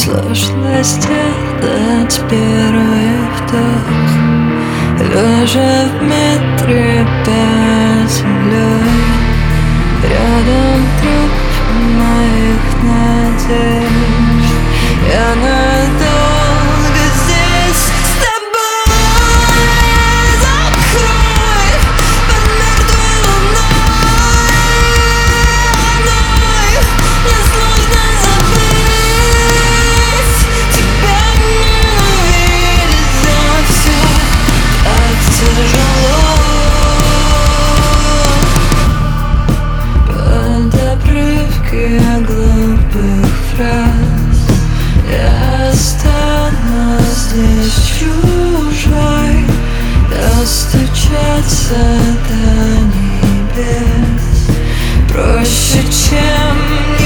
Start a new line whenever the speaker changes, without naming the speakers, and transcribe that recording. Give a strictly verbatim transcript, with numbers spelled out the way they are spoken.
Сложно сделать первый вдох, лежа в метре под землей. Рядом труп моих надежд. Я надолго здесь с тобой. Закрой под мертвой луной. Мне сложно забыть. Тебя ненавидеть за все так тяжело. Под обрывки глупых фраз я останусь здесь чужой. Достучаться до небес проще, чем